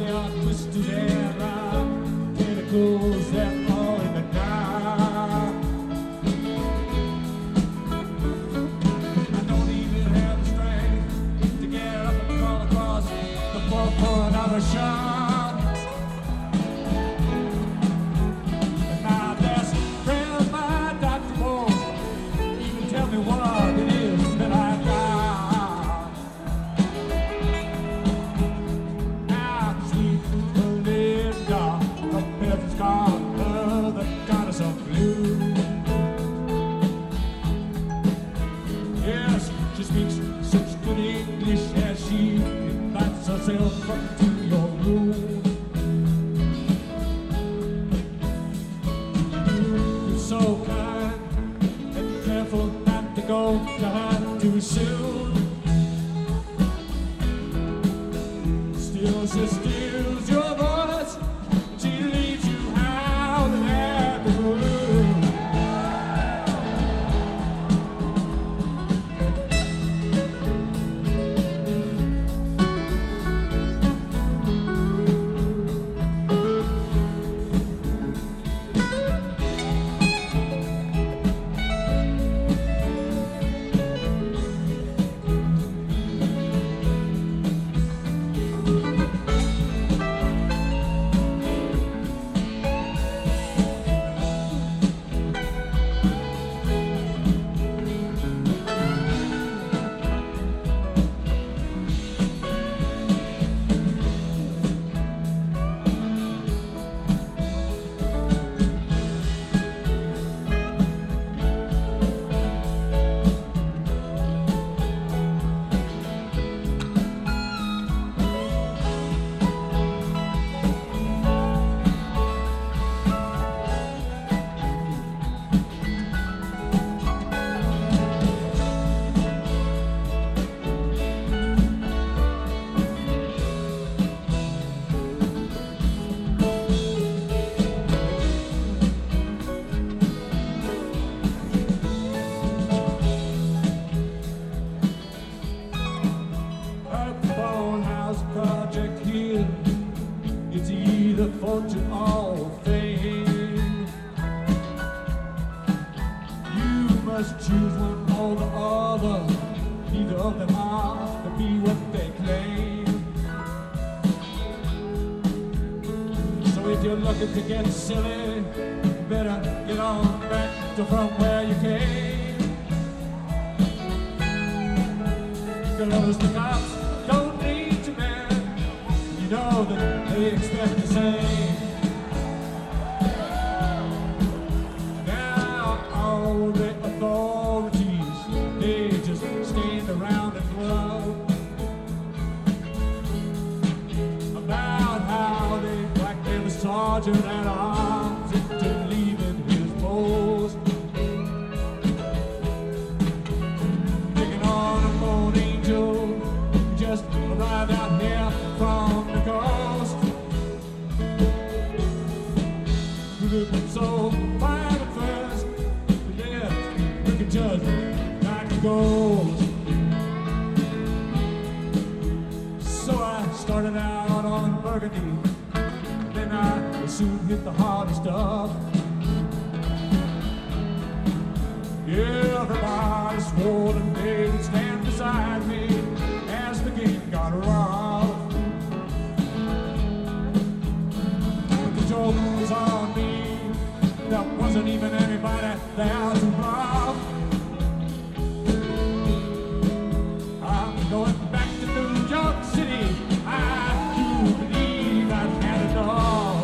they are twisted and tentacles that fall in the dark. I don't even have the strength to get up and crawl across the floor for another shot. And my best friend, my doctor, won't even tell me what it is that I got. She speaks such good English as she invites herself up to your room. You're so kind and careful not to go to her too soon. Still, she steals your voice. She leaves you howling at the moon. Project here, it's either fortune or fame. You must choose one or the other. Neither of them are to be what they claim. So if you're looking to get silly, you better get on back to from where you came. Cause the cops don't need you, man. You know that they expect the same. Now all the authorities, they just stand around and gloat about how they blacked every sergeant at arms into leaving his post. Taking on a boat angel who just arrived out here from the coast. Looking so fine at first, but then looking just like a ghost. So I started out on Burgundy, then I soon hit the harder stuff. Everybody swore that they would stand beside me as the game got rough. But the joke was on me. There wasn't even anybody there to bluff. I'm going back to New York City. I do believe I've had enough.